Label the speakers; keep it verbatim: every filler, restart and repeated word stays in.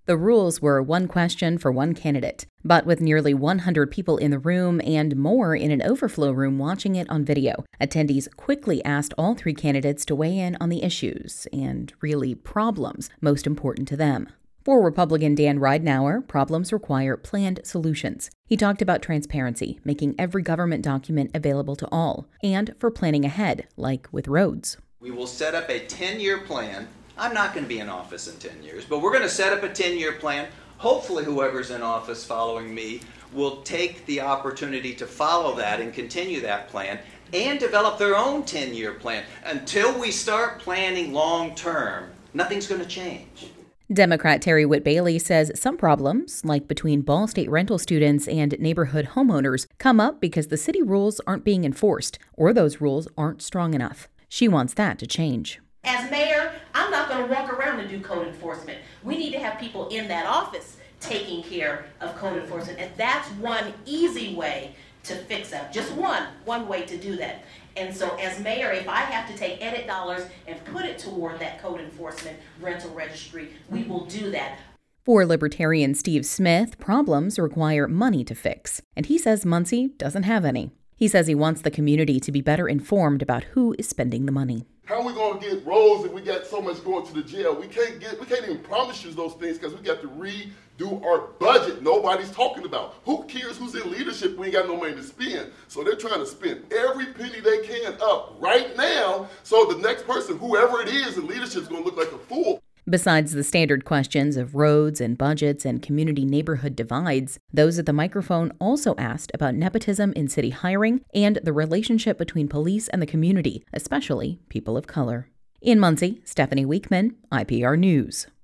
Speaker 1: The rules were one question for one candidate, but with nearly one hundred people in the room and more in an overflow room watching it on video, attendees quickly asked all three candidates to weigh in on the issues and, really, problems most important to them. For Republican Dan Ridenour, problems require planned solutions. He talked about transparency, making every government document available to all, and for planning ahead, like with roads.
Speaker 2: We will set up a ten-year plan. I'm not going to be in office in ten years, but we're going to set up a ten-year plan. Hopefully whoever's in office following me will take the opportunity to follow that and continue that plan and develop their own ten-year plan. Until we start planning long-term, nothing's going to change.
Speaker 1: Democrat Terry Whitt Bailey says some problems, like between Ball State rental students and neighborhood homeowners, come up because the city rules aren't being enforced or those rules aren't strong enough. She wants that to change.
Speaker 3: As mayor, I'm not going to walk around and do code enforcement. We need to have people in that office taking care of code enforcement, and that's one easy way to fix that. Just one, one way to do that. And so as mayor, if I have to take edit dollars and put it toward that code enforcement rental registry, we will do that.
Speaker 1: For Libertarian Steve Smith, problems require money to fix, and he says Muncie doesn't have any. He says he wants the community to be better informed about who is spending the money.
Speaker 4: How are we going to get roads if we got so much going to the jail? We can't get, we can't even promise you those things because we got to redo our budget. Nobody's talking about. Who cares who's in leadership? We ain't got no money to spend. So they're trying to spend every penny they can up right now. So the next person, whoever it is in leadership, is going to look like a fool.
Speaker 1: Besides the standard questions of roads and budgets and community neighborhood divides, those at the microphone also asked about nepotism in city hiring and the relationship between police and the community, especially people of color. In Muncie, Stephanie Weekman, I P R News.